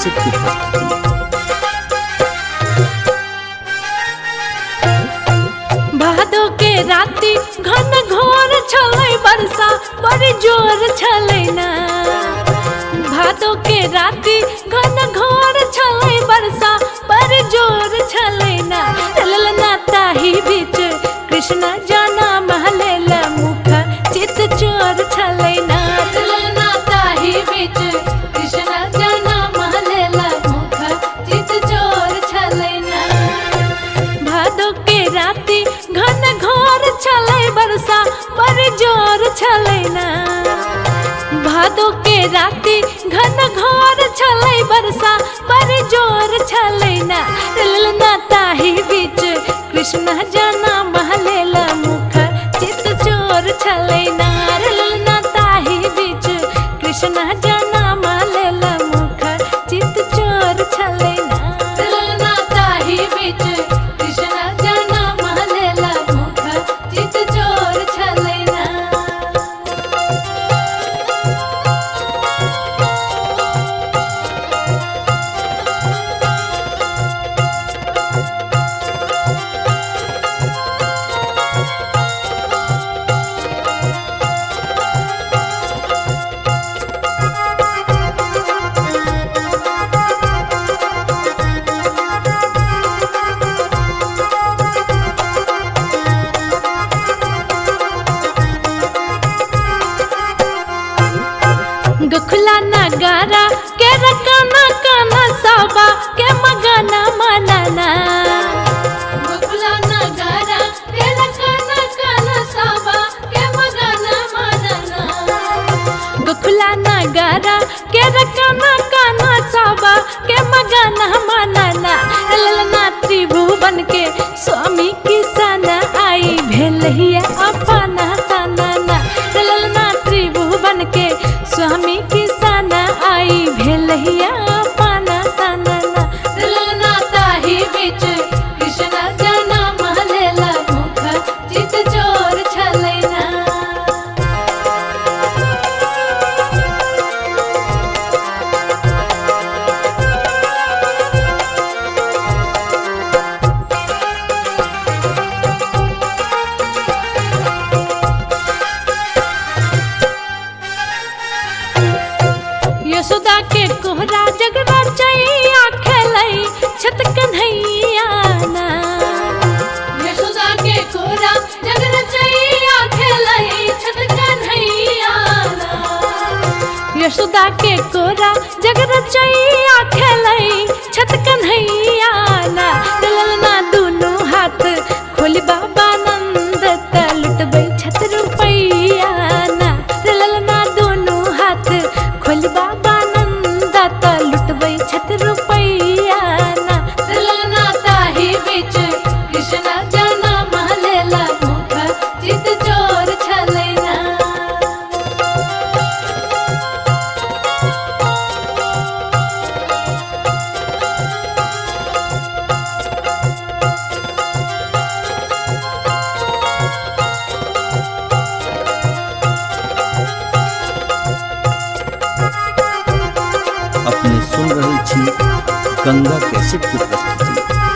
Cassette की प्रस्तुति। भादो के राती घन घोर छलै वर्षा बड़ी जोर छलै ना। भादो के राती घन घोर छलै वर्षा बड़ी जोर छलै ना। ललना ताही बीच कृष्ण जाना महलेल मुख चित चोर छलै ना। ललना ताही बीच कृष्ण जाना महलेल मुख चित चोर छलै ना। भादो के राती घन घोर छलै वर्षा बड़ी जोर छलै ना। भादो के राती घन घोर छलै वर्षा बड़ी जोर छलै ना। ललना ताही बीच कृष्ण जाना महलेल मुख चित चोर छलै ना। ललना ताही बीच कृष्ण जाना महलेल मुख चित चोर छलै ना। ललना ताही बीच कृष्ण जाना महलेल मुख चित चोर छलै ना। गखुला नगारा के रकाना काना साबा के मगाना मनाना। गखुला नगारा के रकाना काना साबा के मगाना मनाना। गखुला नगारा के रकाना काना साबा के मगाना मनाना। ललना त्रिभुवन के स्वामी किसान आई भेलहिया अपना सनाना। ललना त्रिभुवन के स्वामी किसान आई भेलहिया अपना सनाना। ललना ताही बीच कृष्ण जाना महलेल मुख चित चोर छलै ना। यशोदा के कोहरा जगरा चैया खेलै छत कन्हैया ना। यशोदा के कोहरा जगरा चैया खेलै छत कन्हैया ना। यशोदा के कोहरा जगरा चैया खेलै छत कन्हैया ना। ललना दुनू हाथ खोली बाबा नंद त लुटबै छत रुपैया ना। ललना दुनू हाथ खोली बाबा नंद त लुटबै छत रुपैया ना। ललना ताही बीच कृष्ण जाना महलेल मुख चित चोर छलै ना। अपने सुन रही छी गंगा कैसेट की प्रस्तुति।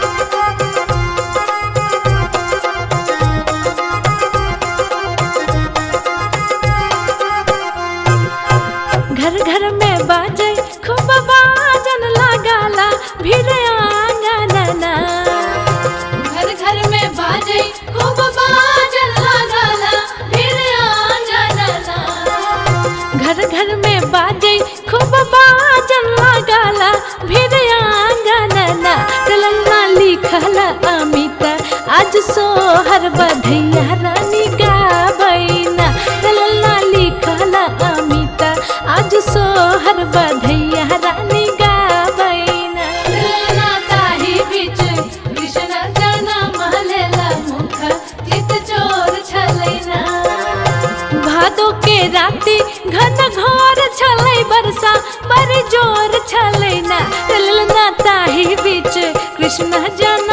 घर घर में बाजे खूब बाजन लगाला भीड़ आंगनना। घर घर में बाजे खूब बाजन लगाला भीड़ आंगनना। घर घर में बाजे खूब बाजन लगाला भीड़ आंगनना। ललना लिखल अमिता आज सोहर बधैया रानी गाबैना। ललना लिखल अमिता आज सोहर बधैया रानी गाबैना। ललना ताही बीच कृष्ण जाना महलेल मुख चित चोर छलै ना। भादो के राती घन घोर छलै वर्षा बड़ी जोर छलै ना। ललना ताही बीच कृष्ण जाना